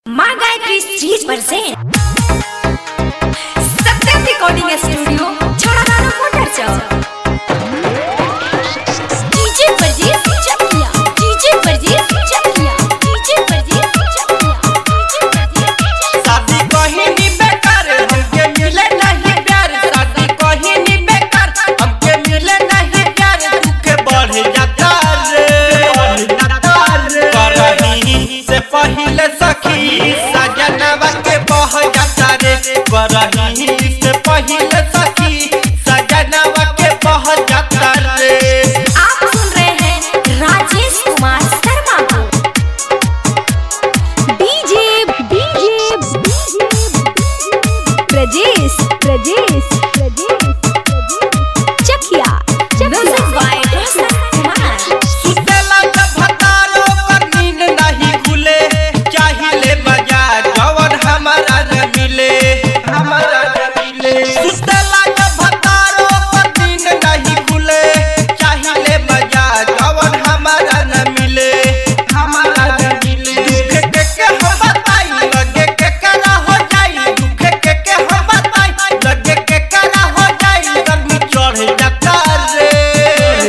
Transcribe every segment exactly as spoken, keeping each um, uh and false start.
माँ गायत्री स्टेज पर से Satyam recording studio Chhoradano motor Chowk DJ Parjit Chakiya DJ Parjit Chakiya DJ Parjit Chakiya DJ Parjit शादी कहीं नहीं बेकार हमके मिले नहीं प्यार शादी कहीं नहीं बेकार हमके मिले नहीं प्यार दुख बढ़ जाता रे करही से पहले सखी सजनवा के बह जाता रे करही से पहले सखी सजनवा के बह जाता रे। आप सुन रहे हैं राजेश कुमार शर्मा को DJ DJ Prajesh Prajesh Chakiya music by Roshan Kumar. सुतेला जब भतारो पर नींद नहीं खुले चाहिले बजा जवन हमारा न मिले हमारा न मिले सुतेला जब भतारो पर नींद नहीं खुले चाहिले बजा जवन हमारा न मिले हमारा न मिले दुख के के हम बताई लगे के करा हो जाई दुख के के हम बताई लगे के करा हो जाई गर्मी चढ़ जाता रे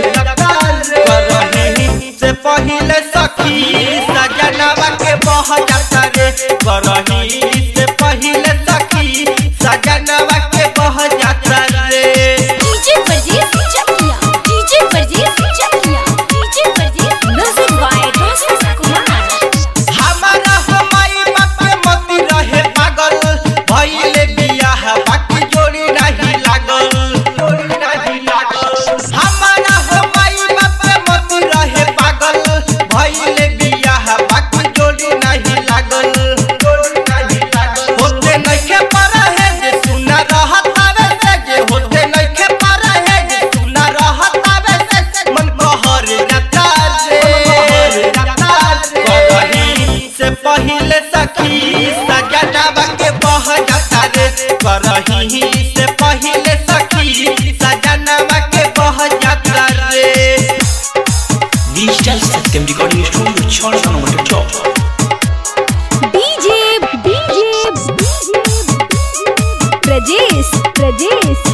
करही से पहले सखी सजनवा के बह जाता रे करही से पहले सखी सजनवा के बह जाता रे। DJ Parjit Chakiya DJ Parjit Chakiya DJ Parjit music by Roshan Kumar. हमारा हो माई बाप के मती रहे पागल भइले बियाह बाकी जोड़ी नहीं लागल जोड़ी नहीं लागल हमारा हो माई बाप के मती रहे पागल भइले बियाह बाकी जोड़ी नहीं लागल जोड़ी नहीं लागल होते नइखे पर है जे सुना रहत आवे से जे होते नइखे पर है जे सुना रहत आवे से मन कहर जाता रे करही से पहले सखी सजनवा के बह जाता रे करही से पहले सखी सजनवा के बह जाता रे। Digital Satyam recording studio Chhoradano motor Chowk DJ DJ Prajesh Prajesh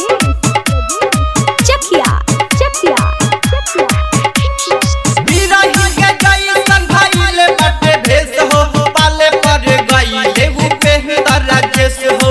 Chakiya Chakiya बिरही के जइसन भइले बटे भेस हो पाले पर गइले उ पेहर राजेश हो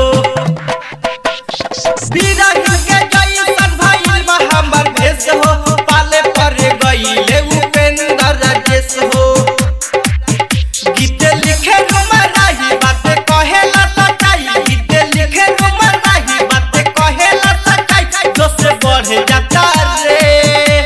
बिरही के जइसन भइल बा हमर भेस हो पाले पर गइले उ पेहर राजेश हो गीत लिखे रुमर रही बात कहेला सच्चाई गीत लिखे रुमर रही बात कहेला सच्चाई जो से बढ़ जाता रे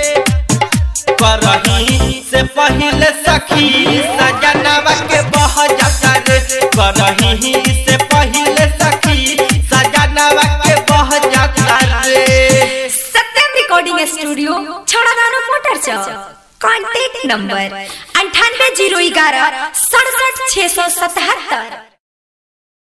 करही से पहले सखी सजनवा के बह जाता रे करही से पहले सखी सजनवा के बह जाता रे। Satyam recording studio Chhoradano motor Chowk contact number अंठानवे जीरो ग्यारह सड़सठ छह सौ सतहत्तर।